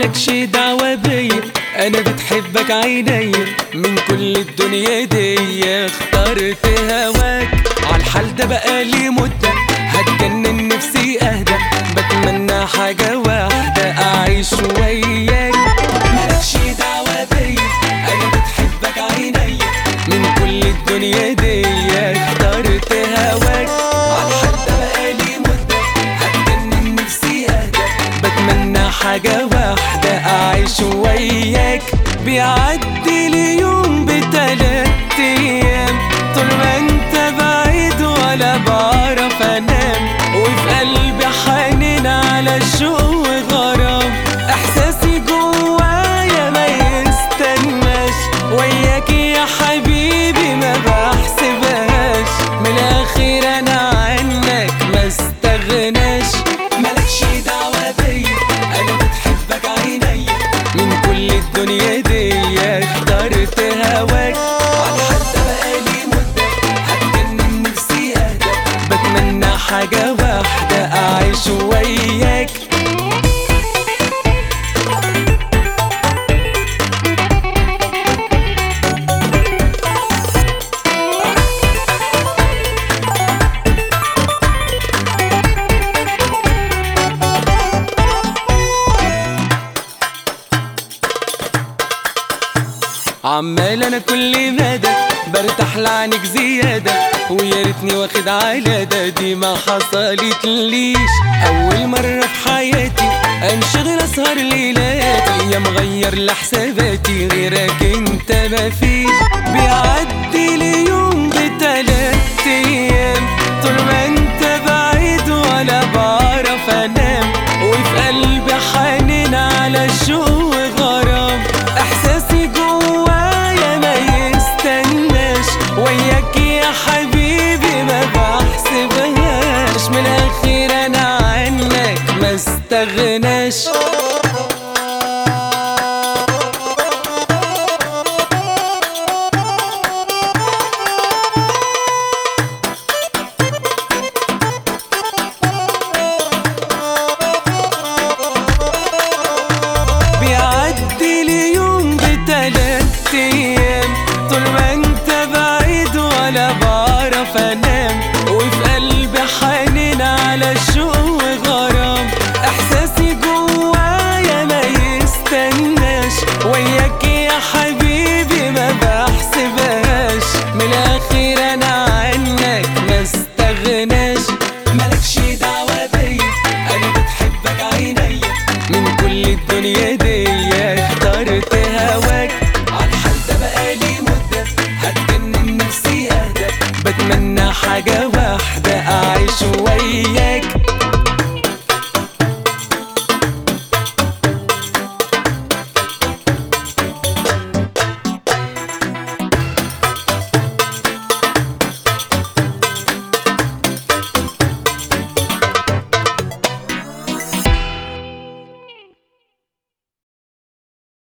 مالكش دعوة بيا، انا بتحبك عينيا من كل الدنيا دي. اخترت هواك عالحال ده بقالي مدة، هتجنن نفسي اهدى، بتمنى حاجة واحدة اعيش وياك. مالكش دعوة بيا، انا بتحبك عينيا من كل الدنيا دي. اخترت هواك عالحال ده بقالي مدة، هتجنن نفسي اهدى، بتمنى حاجة واحدة اعيش وياك. بيعدي لي يوم ب3 ايام طول ما انت بعيد ولا بعرف انام، وفي قلبي حنين على الشوق وغرام. احساسي جوايا ما يستناش، وياك يا حبيبي ما بحسبهاش. من الاخير انا عنك ما استغناش. مالكش دعوة بيا، انا بتحبك عينيا من كل الدنيا دي. اخترت هواك عالحال ده بقالي مدة، هتجنن نفسي اهدى، بتمنى حاجة واحدة اعيش وياك. عمال انا كل مدى برتاح لعنك زيادة، ويا ريتني واخد على دي ما حصلت ليش. اول مرة في حياتي انشغل اسهر ليلاتي، يا مغير لحساباتي غيرك انت مفيش. بيعدي لي يوم ب3 ايام طول ما انت بعيد ولا بعرف انام، وفي قلبي حنين على الشوق وغرام. احساسي جوايا ما يستناش، وياك يا حبيبي ما بحسبهاش. من الاخير انا عنك ما استغناش. بيعدي لي يوم ب3 ايام طول ما انت بعيد ولا بعرف انام، وفي قلبي حنين على الشوق وغرام. احساسي جوايا ما يستناش، وياك يا حبيبي ما بحسبهاش. من الاخير انا عنك ما استغناش. مالكش دعوة بيا، انا بتحبك عينيا من كل الدنيا دي. اخترت هواك عالحال ده بقالي مدة، هتجنن نفسي اهدى، بتمنى حاجة واحدة اعيش